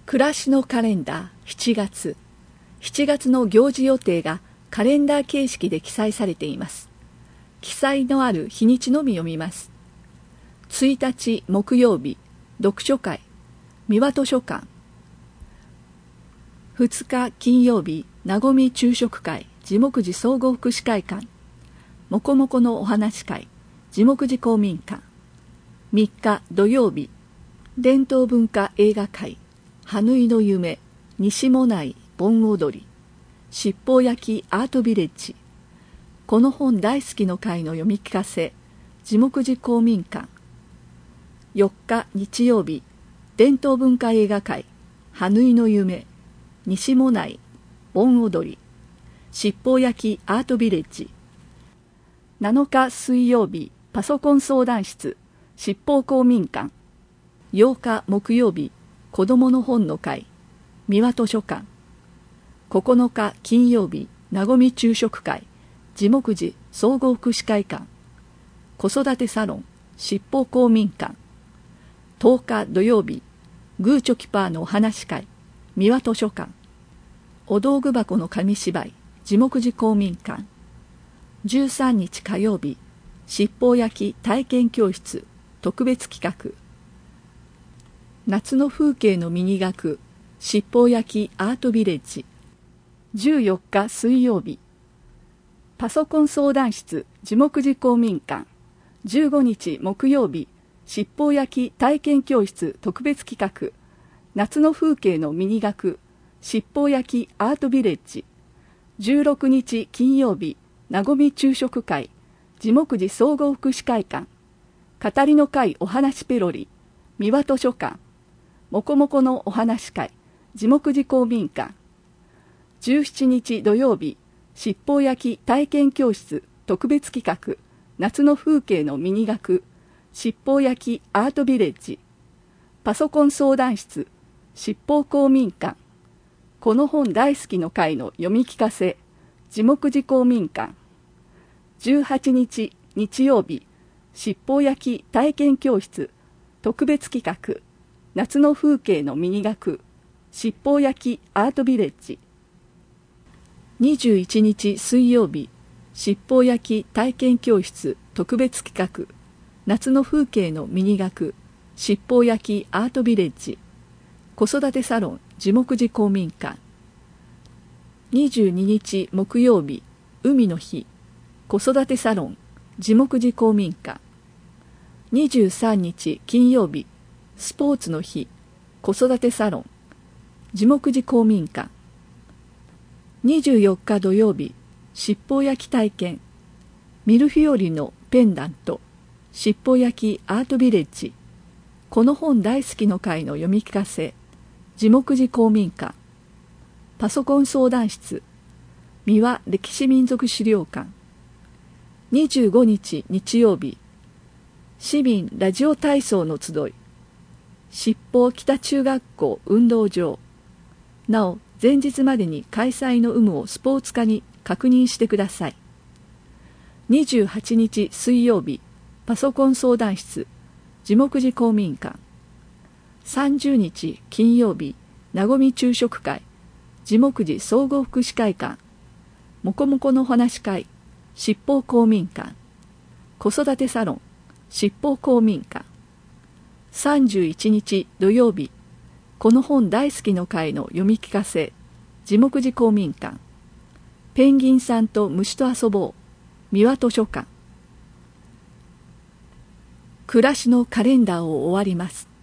暮らしのカレンダー7月の行事予定がカレンダー形式で記載されています。記載のある日にちのみ読みます。1日木曜日、読書会、三輪図書館。2日金曜日、なごみ昼食会、地木寺総合福祉会館。もこもこのお話会、地木寺公民館。3日土曜日、伝統文化映画会、羽縫の夢、西もない盆踊り、七宝焼きアートビレッジ、この本大好きの会の読み聞かせ、地木寺公民館。4日日曜日、伝統文化映画会、羽縫の夢、西もない盆踊り、七宝焼きアートビレッジ。7日水曜日、パソコン相談室、七宝公民館。8日木曜日、子どもの本の会、三輪図書館。9日金曜日、なごみ昼食会、地木寺総合福祉会館。子育てサロン、七宝公民館。10日土曜日、グーチョキパーのお話会、三輪図書館。お道具箱の紙芝居、地木寺公民館。13日火曜日、七宝焼き体験教室、特別企画。夏の風景のミニ学、七宝焼きアートビレッジ。14日水曜日、パソコン相談室、地木寺公民館。15日木曜日、七宝焼き体験教室特別企画、夏の風景のミニ学、七宝焼きアートビレッジ。16日金曜日、なごみ昼食会、地木寺総合福祉会館。語りの会お話ペロリ、三輪図書館。もこもこのお話会、地木寺公民館。17日土曜日、七宝焼き体験教室特別企画、夏の風景のミニ学、七宝焼きアートビレッジ。パソコン相談室、七宝公民館。この本大好きの会の読み聞かせ、地木寺公民館。18日日曜日、七宝焼き体験教室特別企画、夏の風景のミニ学、七宝焼きアートビレッジ。21日水曜日、七宝焼き体験教室特別企画、夏の風景のミニ学、七宝焼きアートビレッジ。子育てサロン、地木寺公民館。22日木曜日、海の日、子育てサロン、地木寺公民館。23日金曜日、スポーツの日、子育てサロン、地木寺公民館。24日土曜日、七宝焼き体験、ミルフィオリのペンダント、七宝焼きアートビレッジ。この本大好きの会の読み聞かせ、地木寺公民館。パソコン相談室、三輪歴史民族資料館。25日日曜日、市民ラジオ体操の集い、七宝北中学校運動場。なお前日までに開催の有無をスポーツ課に確認してください。28日水曜日、パソコン相談室、地木寺公民館。30日金曜日、なごみ昼食会、地木寺総合福祉会館。もこもこの話会、七宝公民館。子育てサロン、七宝公民館。31日土曜日、この本大好きの会の読み聞かせ、地木寺公民館。ペンギンさんと虫と遊ぼう、三輪図書館。暮らしのカレンダーを終わります。